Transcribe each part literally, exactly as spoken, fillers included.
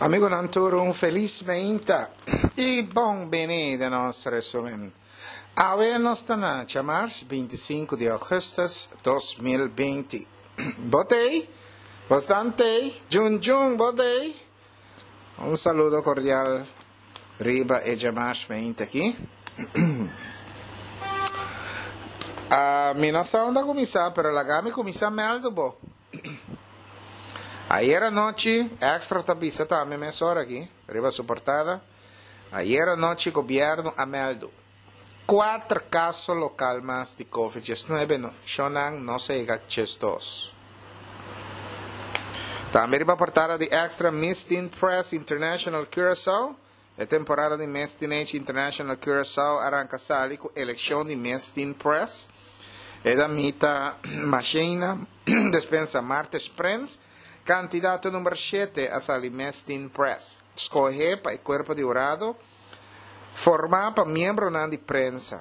Amigo Nanturo, un feliz veinta e bom bene da nosso resumen. Hoje nós estamos a março, vinte e cinco de agosto de dois mil e vinte. Botei, bastante, Jun Jun, botei. Um saludo cordial, Riba e Jamash vinte aqui. A minha nação da comissão, pero la gami comissão me aldo bo. Ayer anoche, extra tabisa também mesora aqui, riba suportada. Ayer anoche, governo ameldo quatro casos local mais de covid dezenove no Shonang, não chega gestos. Também riba portada de extra Miss Teen Press International Curaçao. A temporada de Miss Teenage International Curaçao arranca sali com eleição de Miss Teen Press. E da mita machina despensa martes Prince. Candidato número sete a salir Miss Teen Press. Escolher para o corpo de jurado. Formar para membro de prensa.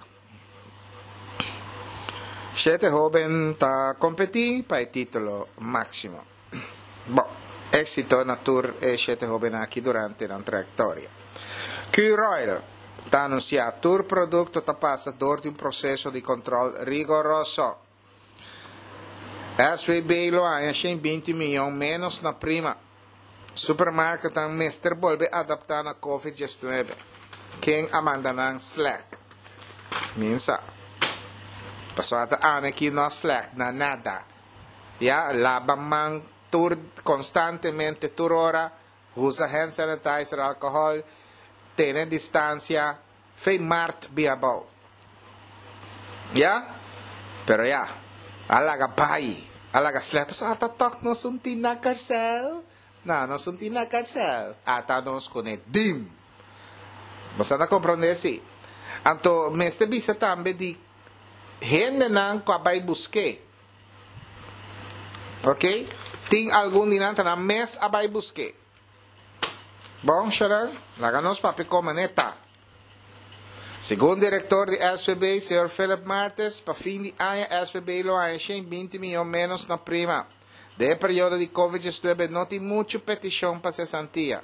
Sete jovens está competir para o título máximo. Bom, éxito na tour e sete jovens aqui durante a trajectória. Q-Royal está anunciado tour produto está passador de um processo de controle rigoroso. S V B lo ha cento vinte milhões menos na prima. Supermarket ang mister Bolbe adaptar na covid dezenove. Quem amanda ng Slack. Minsa. Paswata ano aqui no Slack na nada. Ya, labang mang tour constantemente tour hora. Usa hand sanitizer, alcohol. Tiene distancia. Fei mart biabaw. Ya? Pero ya. Alaga pai, alaga slap. So atatok no sunti na karsel. Na, no sunti na karsel. Ata nos kone dim. Basta na comprende si. Anto, meste bisa tambe di hende nang kabay buske. Ok? Ting algun dinanta na mes abay buske. Bom, sharan, laganos papi komaneta. Segundo diretor de S V B, senhor Philip Martes, para fim de ano, S V B lo ha cento vinte milhões menos na prima. De período de covid dezenove, não tem muita petição para cesantia.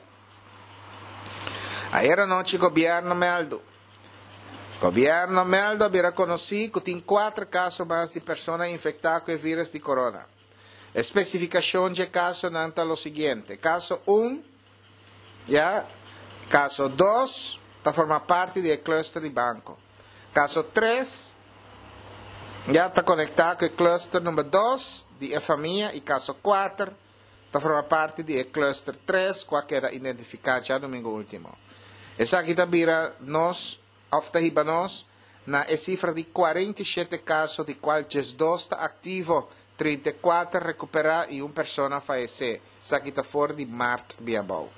Ayer anoche, o governo meldo. O governo meldo havia conhecido que tem quatro casos mais de pessoas infectadas com o vírus de corona. Especificação de caso não está o seguinte. Caso um, já. Caso dois, forma parte do cluster de banco. Caso três, já está conectado com o cluster número dois de família. E caso quatro, está forma parte do cluster três, qual era identificado já domingo último. Essa aqui também nós, ofta nós, na cifra de quarenta e sete casos, de qual dois está ativo, trinta e quatro recuperados e uma pessoa faleceu. Essa aqui está fora de Marte Biabau.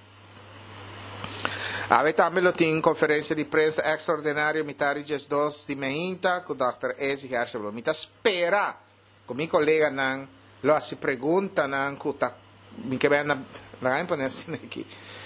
Ave também lo tem conferência de prensa extraordinária mitari jes dos de Mehinta com o doutor Ezi Hersheblo. Mita espera com meu colega nang lo se pergunta nang kuta mi que bem na na impone assim aqui.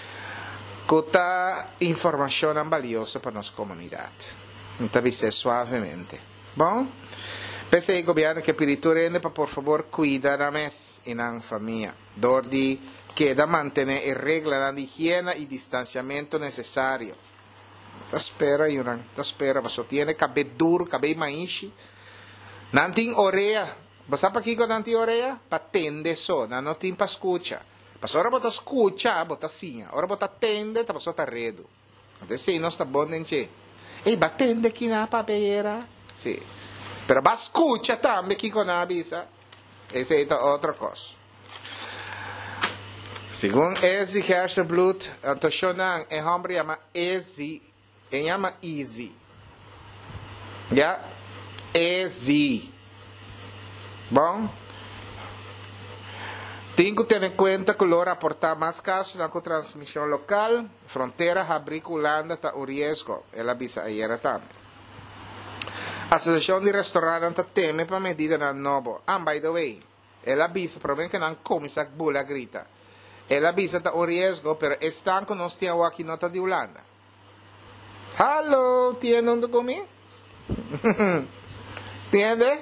Kuta informação valiosa para nossa comunidade. Mita visse suavemente. Bom? Pensei o governo que pediu rende para por favor cuidar a mes e na família. Dordi queda mantener el regla de higiene y distanciamiento necesario. Te espera, Yunan, te espera. Paso tiene cabello duro, cabello maíz. Nantin orea. Basta pa aquí con nanti orea? Pa tende so, na no tin pa escucha. Paso ora bota escucha, bota sinha. Ora bota tende, ta paso ta redo. Entonces sí, no está bon nenche. E ba tende ki na pa beera. Sí. Pero ba escucha también ki con avisa. Esa es otra cosa. Según Ezi Hersheblut, Antoshonan, el hombre llama Ezi, él llama Easy. ¿Ya? Ezi. Bom? Tengo que tener en cuenta que lo aportar más casos en la transmisión local, fronteras, Abrico, Holanda, está un riesgo. Él avisa ayer también. Asociación de restaurantes teme para medida en novo. And by the way, él avisa, pero ven que no han comisac bula grita. Ela avisa está un riesgo, pero están con nos tiene aquí nota de Holanda. Hello, ¿tiene un documento? ¿Entiende?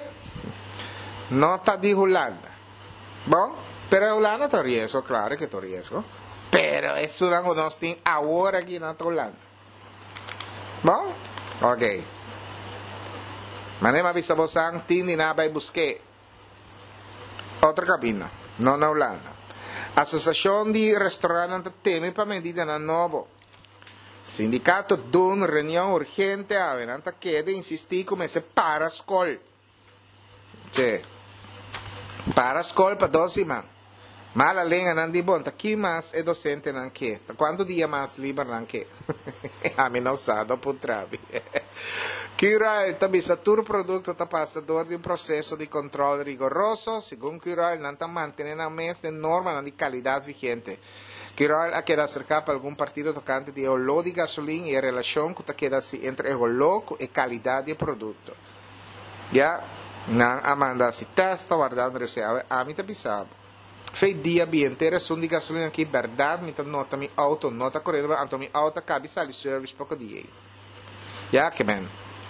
Nota de Holanda. Bom, pero Holanda está riesgo, claro que está riesgo. Pero isso não nós tem agora aqui na Holanda. Bom? Ok. Mas nem avisa você que tem nada para buscar. Outra cabina, não na Holanda. Associação de Restaurantes teme para medida na novo. Sindicato dun reunião urgente a venanta queda insistir como esse para escola. Cioè, para escola para doze man. Mal além não de bom, aqui mais é docente não que. Quanto dia mais livre não que? A mim não sabe por trabe. Cural também satur produto está passador de um processo de controle rigoroso, segundo Cural não está mantendo a mesma norma de qualidade vigente. Cural ha quedado cerca para algum partido tocante de olor de gasolina e a relação que está quedando entre olor e qualidade de produto. Já, não amanda se testa guardando reserva, a mim está pisado. Fei dia bem inteiro som de gasolina aqui, verdade, me tá nota mi auto, nota correndo, anto mi auto cabe sali service pouco dia. Já, que bem.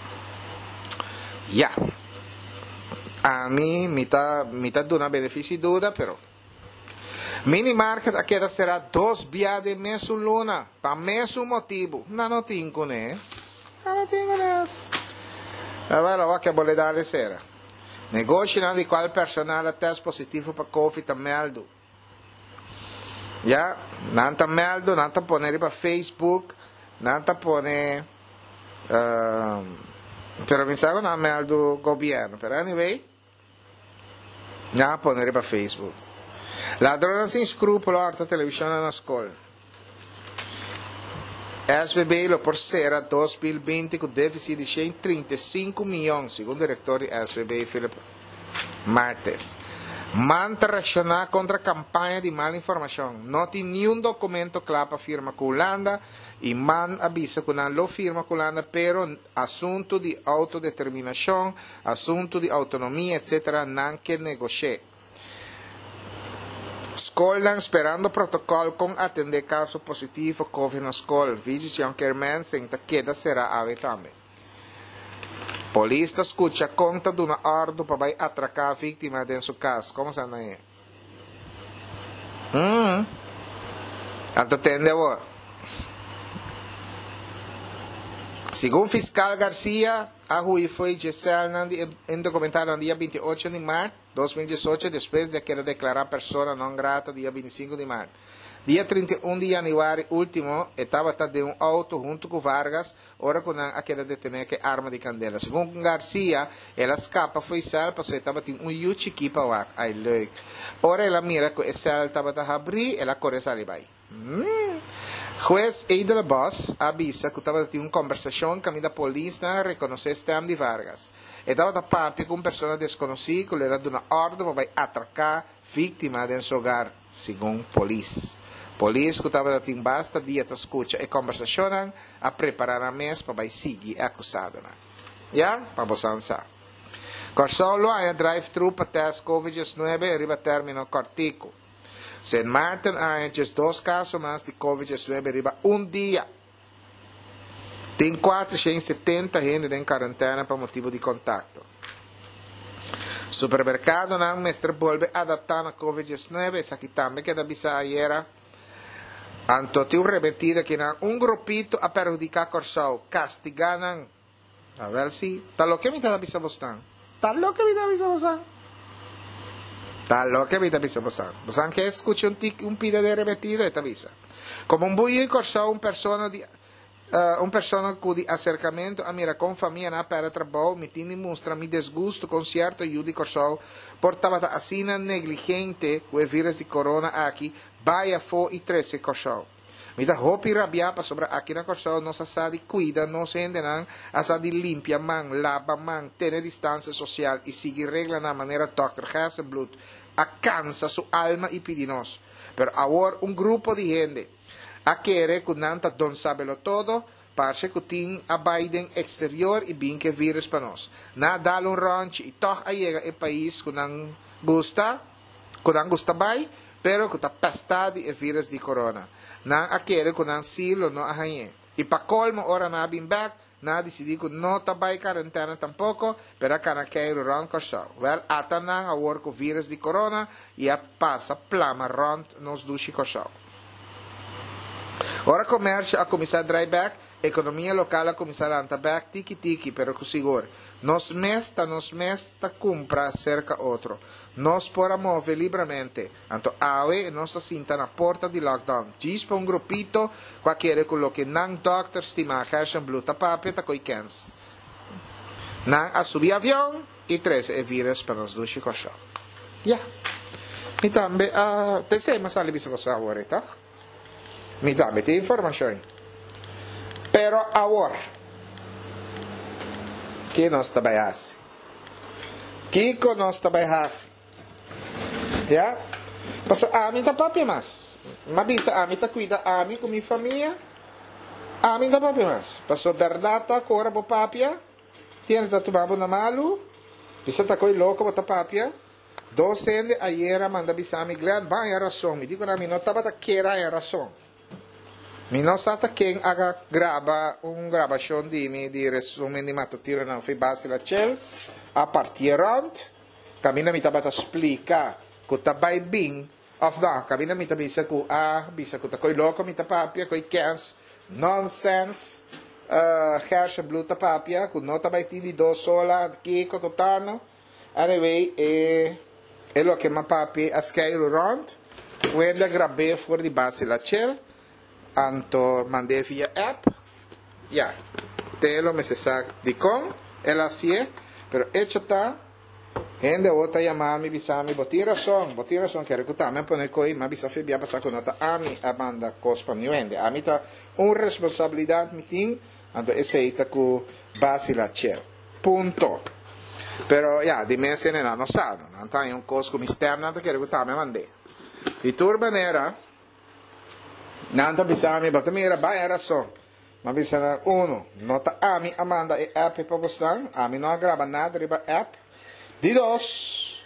Já. A mim me tá me tá dando benefício dúvida, pero mini market aqui será dois biade mês luna, para mesmo motivo. Não não tem conhece. Não tem conhece. Agora o que vou dar será. Negócio não de qual personal teste positivo para Covid está meldo. Já, não está meldo, não está poner para Facebook, não está poner uh, pero pensava não meldo governo, pero anyway, não poner para Facebook. Ladrona sem escrúpulo a televisão na escola. S V B lo por sera dois mil e vinte com déficit de cento e trinta e cinco milhões, segundo o diretor de S V B, Filipe Martes. Manta reaccionar contra a campanha de mal informação. Não tem nenhum documento claro para firma com Holanda e man avisa que não lo firma com Holanda, pero assunto de autodeterminação, assunto de autonomia, etcétera, não que negociar. Escola esperando protocolo com atender caso positivo Covid na escola. Visitação que hermense queda será ave também. Polícia escuta conta de uma ordem para atracar a vítima de sua casa. Como se não é? Hum. Anto tende agora. Segundo fiscal Garcia, a Rui foi Giselle em documentário no dia vinte e oito de março de dois mil e dezoito, depois de que declarar persona não grata dia vinte e cinco de março. Dia trinta e um de janeiro último, estava de um auto junto com Vargas, ora com a queda de ter que arma de candela. Segundo Garcia, ela escapa foi sal, porque estava de um yuchi kipa wak, ai leuk. Ora ela mira que sal estava a abrir, ela corre sali vai. Hmm. Juez Eidel Boss avisa que estava de uma conversação com a polícia reconhecer Stam de Vargas. Estava a papi com uma pessoa desconhecida que lhe era de uma ordem para atracar vítima de seu hogar, segundo a polícia. Polícia que estava de basta dia de escuta e conversação a preparar a mesa para seguir acusado. Já? Para você ansar. Corsolo há drive-thru para teste Covid dezenove arriba término cortico. Saint Martin há dois casos mais de Covid dezenove arriba um dia. Tem quatrocentos e setenta gente em quarentena por motivo de contato. Supermercado não mestre volve adaptar a Covid dezenove, essa aqui também que da bisa ayer. Anto tiu repetida que não um grupito a perjudicar Corsau, castiganan. A ver si, tal lo que me está bisa bostan. Tal lo que me está bisa bostan. Tal lo que me está bisa bostan. Bostan que escuche un tic, un pide de repetido esta bisa. Como un buio in Corsau, un persona di Uh, un persona di acercamento a mira con famiglia na per trabalho mi tini mostra mi desgusto con certo aiuto di Corsau portava a sina negligente o vírus di corona aqui vai a fo e treze Corsau mi da hopi rabiapa sobre aqui na Corsau non sa sa di cuida non se endenan a sa di limpia man lava man tiene distanza social e sigue regla na maniera doctor Hasselblut a cansa su alma e pidinos pero ahora un grupo di gente a querer que nanta don sabelo todo, parce que tin a Biden exterior e bem que vírus para nós. Na dá um ranch e toch a llega e país que não gusta, que não gusta bai, pero que está pestado e vírus de corona. Não a querer que não silo não a hanhe. E para colmo ora na bem back, na decidir que não está bai quarentena tampoco, pero que não quer run Corsau. Well, ata não a work o vírus de corona e a passa plama run nos dushi Corsau. Ora comércio a começar a dry back, economia local a começar a anta back, tiki-tiki, pero com seguro. Nos mesta, nos mesta compra cerca outro. Nós pora mover livremente. Anto awe, nossa cinta na porta di lockdown. Gispa un gruppito, qualquer quello che non doctor stima cash and blue tapape ta coi cans. Non a subi avião e três é vírus para nos dushi kosho. Ya. Mi tambe a te sei ma sali bisa cosa agora, tá? Mi tambe te informações. Pero agora que nós trabalhamos. Kiko nós trabalhamos. Ya? Paso ami ta papi mas. Mabisa ami ta cuida ami com minha família. Ami ta papi mas. Paso verdata cora bo papia. Tiene ta tumabo na malu. Bisa ta koi louco bo ta papia. Docende ayer manda bisami glad ba era razão. Mi dico na mi notava ta kera era razão. Mi non stata che aga graba un grabation di mi di resumen di matutino non fi basi la cel a partiront camina mi tabata splica cu tabai bing of da camina mi tabisa cu a bisa cu ta coi loco mi tapapia coi cans nonsense uh, hash blue tapapia cu nota bai ti di do sola kiko totano anyway e e lo che ma papi a scale ront wenda grabbe fuori di basi la cel anto mandé via app ya te lo me se sa di con el así es pero hecho está gente otra llamarmi bisami botir razón botir razón que recutame poner coi ma bisa febia passa con nota ami amanda cospa mi vende ami ta un responsabilidad mitin anto eseita cu basi la cer punto pero ya di me se ne no sa non ta un cosco misterna che recutame mandé di turbanera Nanta bisami batamira ba era só. Ma bisana uno, nota ami amanda e app para postar. Ami não grava nada riba app. Di dos.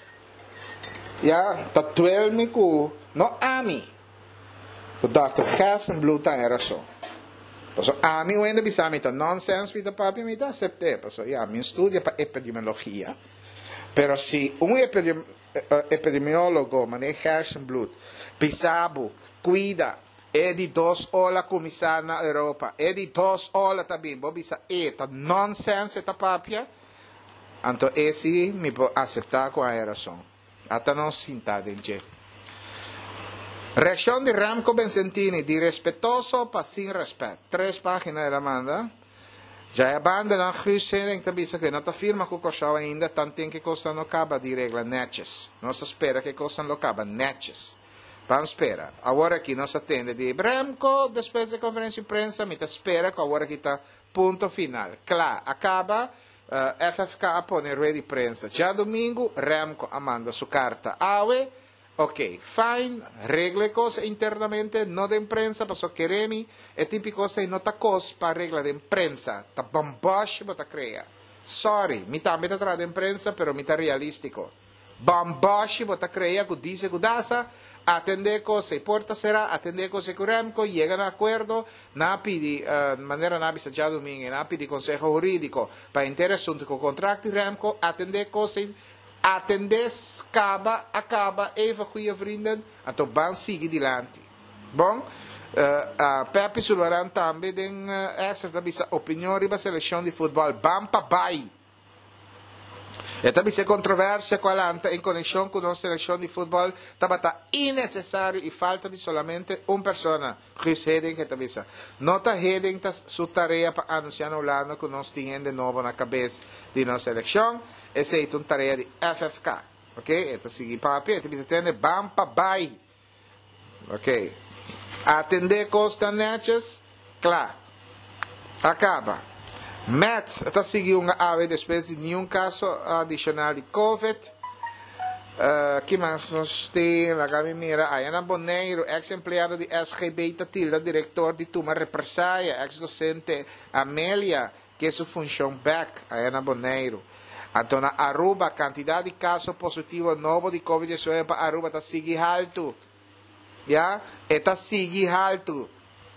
Ya, tatuel mi ku no ami. O doctor Hassan Blue ta era só. Paso ami wende bisami ta nonsense vita papi mi ta accepte. Paso ya, mi studia pa epidemiologia. Pero si un epidemi uh, epidemiologo maneja Hassan Blue, pisabu, cuida e di dos ola comisar na Europa e di dos ola também bo bisa eta nonsense ta papia anto esi mi può accettare qua era son ata non sinta denje reaction di Ramco Benzentini di rispettoso pa sin rispetto tres pagine della manda già a banda dan Guusending ta bisa che nota firma cu cosciava ainda tanto che costano caba di regola netjes non si spera che costano caba netjes Pan spera. Agora aqui nós atende de Remco, depois da conferência de imprensa, me espera que agora aqui está ponto final. Claro, acaba, uh, F F K põe ready prensa. Já domingo, Remco manda sua carta awe. Ok, fine, regle cose internamente, no de imprensa, passo queremi, e tipi cose non ta cos pa regla de imprensa, ta bombosh, ta crea. Sorry, mi ta meta tra de imprensa, pero mi ta realistico. Bombosh, ta crea, cu dice cu dasa, atender cose porta será atender cose con Remco llegan a acuerdo napi di uh, manera napi sa già domingo napi di consejo giuridico para interi assunti con contratti Remco atender cose atender acaba acaba even goede vrienden en tot ban sigue dilanti bon uh, uh, Pepe Sulwaran tambe den uh, extra bisa opinione riba selezione di football bampa bai e também se controvérsia qualanta in connessione con una selezione di football tabata innecessario e falta di solamente un persona Chris Heding che tabisa nota Heding ta su tarea pa anunciare Orlando con non stingendo de nuovo na cabeça di una selezione e sei un tarea di F F K ok e ta sigi papi e tabisa tende bampa bai ok atender costa neches claro acaba Mets está seguindo uma ave depois de nenhum caso adicional de Covid. Uh, que mais nós temos? La Gamimira, Ayana Boneiro, ex-empleado de S G B Tatilda, diretor de Tuma Represaia, ex-docente Amélia, que é sua função back, Ayana Boneiro. Então, na Aruba, quantidade de casos positivos novos de Covid dezenove para Aruba está seguindo alto. Já? Está seguindo alto.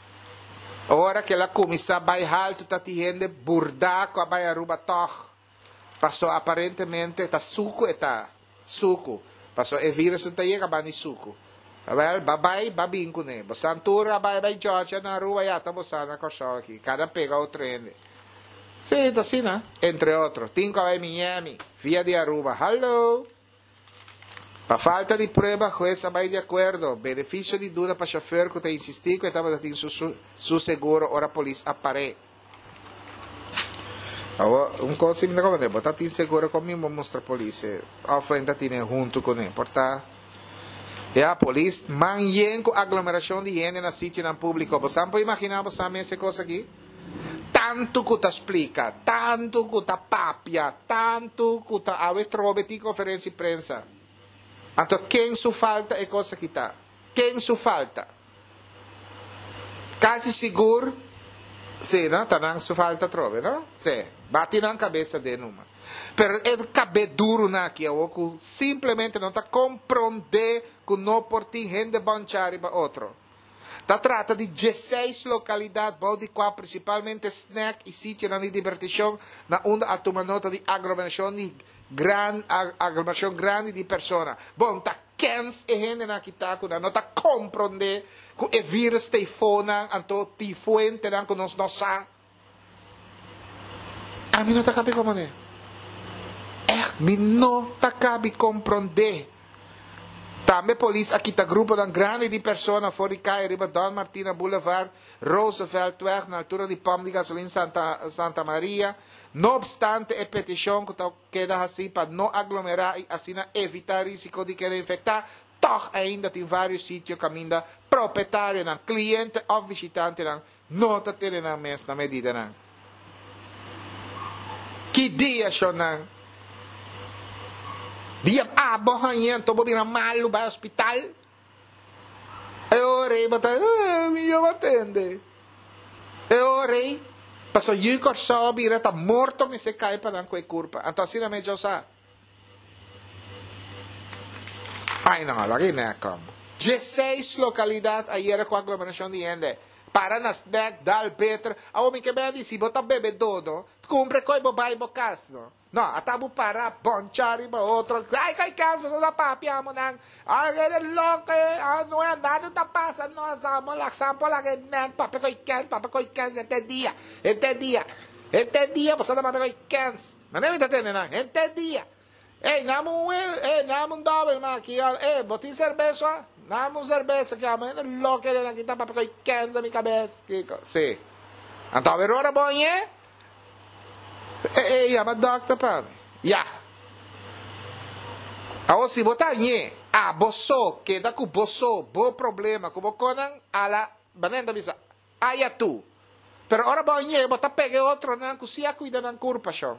Ora que la comissa vai alto tá tendo burdaco a vai Aruba toch. Passou aparentemente tá suco e tá suco. Passou e vírus tá chega bani suco. Well, babay, babing ko ne. Bosan tura, babay, Georgia, na ruwa yata, bosan na Korshoki. Cada pega o tren. Sí, así, ¿no? Entre otros. Tinko a Miami, via de Aruba. Hello. Pa falta di prueba, juez vai de acordo. Beneficio di duda pa chauffeur que te insistiu que estava dando su, su, su seguro, ora polícia apare. Un cosa mi come botati inseguro come mi mostra polícia. Offrenda tine junto con ele, porta. E a polícia manhã com aglomeração de gente na sítio na público. Você pode imaginar você essa coisa aqui? Tanto que te explica, tanto que te papia, tanto que te ave trobe ti conferência de prensa. Então, quem su falta é coisa que está? Quem su falta? Quase seguro, sim, não? Tá não su falta trobe, não? Sim, bate na cabeça de numa. Pero é cabe duro na que o simplesmente não está compreender que não por ti gente banchari para outro. Tá trata de dezesseis localidades, de qual principalmente snack e sítio de divertição, na onde a tomar nota de aglomeração de gran aglomeração grande de pessoas. Bom, tá quinze e gente na que tá com não tá compreender que o vírus te fona, anto ti fuente não que nós não sa. A mim não tá cabe como né? É, me não tá cabe compreender. Também polícia aqui tá grupo de grande de pessoas fora de cá, riba Don Martina Boulevard, Roosevelt Weg, na altura de Pom de Gasolina Santa, Santa Maria. No obstante, a petição que queda assim para não aglomerar e assim evitar risco de quedar infectado, toch ainda tem vários sítios que ainda proprietário, cliente ou visitante não está tendo a mesma medida. Não. Que dia só não? Dia ah, bohanyan, to bo bina malo ba hospital? E orei, bata, ah, mio matende. E orei, paso yu corso, bira, ta morto mi se cai pa nan quei curpa. Anto asina me già sa. Ay no, lagi na kom. dezesseis localidades ayer com aglomeração de gente. Para nas back dal better. Awo mi que bem disse, bota bebe dodo, cumpre coi bobai bocas, no? No, atabu para bonchari ba outro. Ai, cai caso, você não papiamo nang. Ai, ele louco, não é nada, tá passando, nós vamos lá, sampo lá, que nem, papai coi can, papai coi can, até dia, até dia, até dia, você não papai coi can. Mas nem me tá entendendo, não, até dia. Ei, namo, ei, namo um double, mas aqui, ei, botin cerveja, namo cerveja, que a mãe é louca, ele aqui tá papai coi can na minha cabeça. Sim. Então, a hora bom, é? Eh, eh, ma doctor pa. Ya. Awo si botan ye. Ah, boso, que da ku boso, bo problema, ku bokonang ala, banenda bisa. Aya tu. Pero ora ba ye, bota pegue outro nan ku siya cuida nan curpa siya.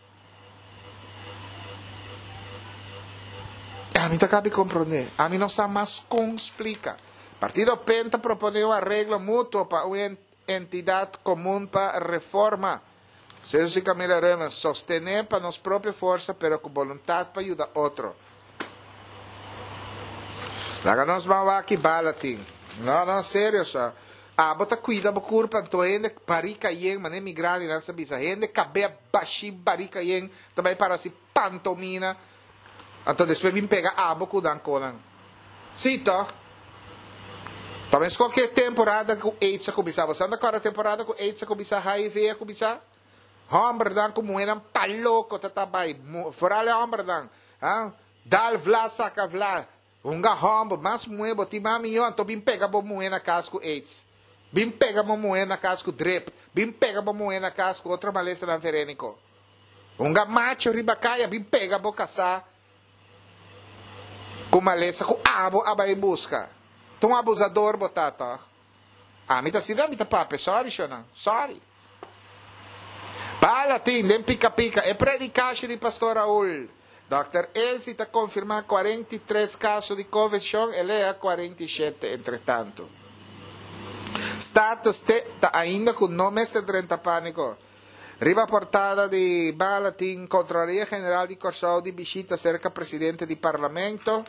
A mim tá cabe compreender. A mim não sa mais com explica. Partido Penta proponeu arreglo mútuo para uma entidade comum para reforma. César Camila Ramos, sostener para nossa própria força, pero com vontade para ajudar outro. Laga nós vamos aqui balatin. Não, não, sério só. Ah, bota cuida, bo curpa, to gente barica yen, mas nem migrante, não sabe isso. Gente cabe baixi barica yen, também para si pantomina. Então depois vim pegar abo com dan conan. Cito. Talvez qualquer temporada com AIDS a começar. Você anda agora a temporada com AIDS a começar, H I V a começar? Hombre dan como eram paloko tatabay. Forale hombre dan. Ah, dal vla saka vla. Unga hombre mas muebo ti mami yo anto bim pega bo muena casco AIDS. Bim pega bo muena casco drip. Bim pega bo muena casco outro malesa dan verenico. Unga macho ribakaya bim pega bo kasa. Com malesa com abo abay busca. Tung abusador botata. Ah, mita sila mita pape. Sorry shona. Sorry. Balatin, den pica-pica, é predicação de pastor Raul. doutor Elsie está confirmando quarenta e três casos de Covid, ele é quarenta e sete, entretanto. Status está ainda com nome de trinta pânico. Riba portada de Balatin, Contraloria General de Corsau de visita cerca presidente do Parlamento.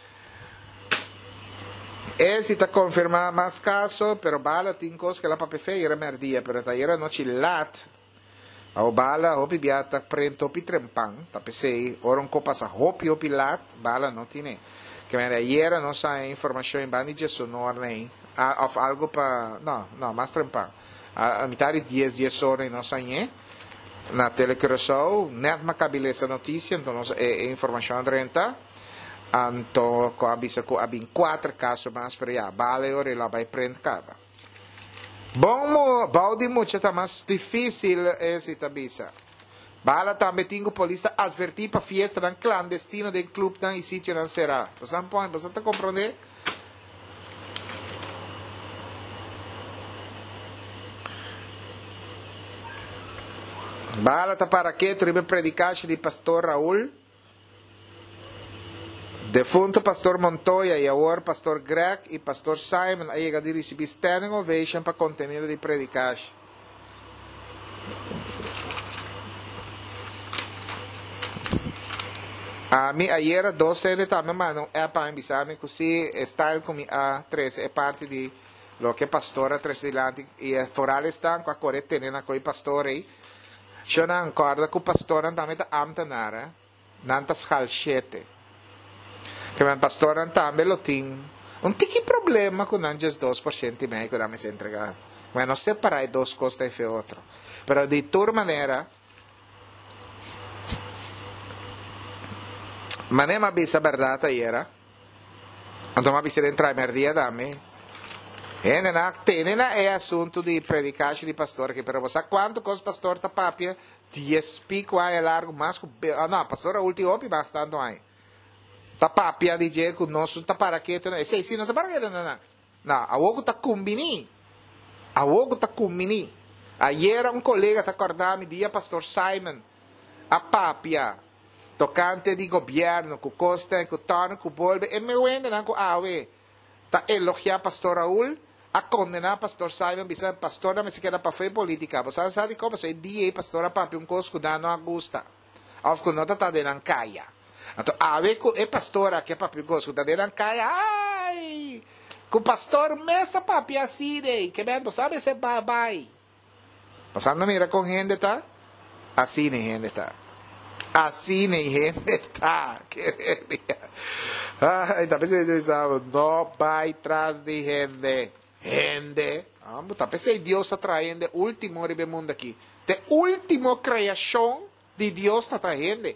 Elsie está confirmando mais casos, pero Balatin, cosa que la pape feia era merdia, pero taera no chilat. Ao bala, hopi biata, prento, hopi trempang, tapesei, oron ko pa sa hopi, hopi lat, bala no tine. que ayer não sai informação em banda de sonora nem of algo para não não mais trampa a, a metade de dez dias horas não sai na telecrosão net macabile essa notícia então é, é informação renta então com avisa com abin quatro casos mais para já vale ora lá vai prender caba bom balde muito tá mais difícil esse tabisa bala também tinha polícia advertir para fiesta dan clandestino del club dan e sítio não será você não pode você tá compreender bala tá para que tribe predicache de pastor Raul defunto pastor Montoya e agora pastor Greg e pastor Simon aí a receber standing ovation para conteúdo de predicache a mim ayer doze de também mano é para avisar-me que se está com a três é parte de lo que pastora três dilante e foral está com a correta tendo com o pastor aí eu não concordo que o pastor também está amtanara nantas halchete que o pastor também lo tem um tiki problema com antes dois por cento e meio que dá me se entregar mas não separar duas coisas e outro pero de toda maneira ma ne ma bisa verdade era quando ma bisa entrar merdia da me e nena tenena é assunto de predicache de pastor que pero você quanto cos pastor ta papia diez pico é largo mas ah não pastor último opi bastante aí ta papia di je con nosso ta para que e sei sim não ta para que não não não a ogo ta combini a ogo ta combini ayer um colega ta acordar me dia pastor Simon a papia tocante di governo, cu costa, cu tono, cu bolbe, e me wende nan cu awe. Ta elogia pastor Raul, a condena pastor Simon, bisa pastor na me se queda pa foi política. Você sabe como se die pastor a papi un cos cu dano a gusta. Of cu nota ta de nan kaya. Então, awe cu e pastora que papi un cos cu ta de nan kaya. Ai! Cu pastor mesa papi así que vendo, sabe se bye bye. Pasando mira con gente ta, así ni gente ta. Assim nem gente tá. Ai, talvez eles sabem, não vai atrás de gente. Gente. Talvez é Deus atraindo o último mundo aqui. De última criação de Deus está traindo.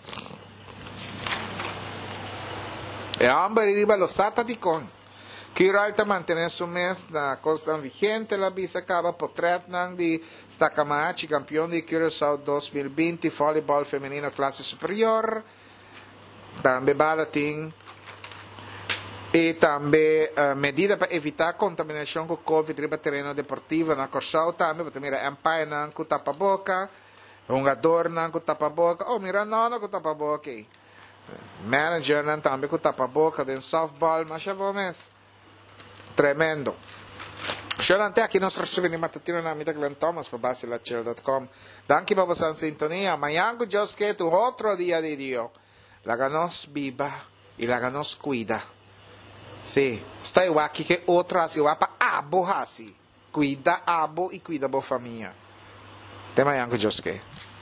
E ambos arriba los sataticón. Kiral ta mantener su mes na costa vigente la visa acaba portrait nang di Stacamachi, campeão de Curaçao dois mil e vinte, voleibol feminino classe superior. Também balating e também uh, medida para evitar contaminação com Covid riba terreno deportivo na Curaçao também, porque mira empire nang com tapa-boca, jogador nang com tapa-boca, oh mira não com tapa-boca. Manager nang também com tapa-boca den softball, mas já vamos. Tremendo. Sciolante aqui nós recebemos matutino na Amita Glenn Thomas para base la cielo punto com. Danke para vossa sintonia. Mañana Dios que tu otro día de Dios. La ganos viva y la ganos cuida. Sí, estou aqui que outra assim vai para abo assim. Cuida abo e cuida boa família. Até amanhã Dios que.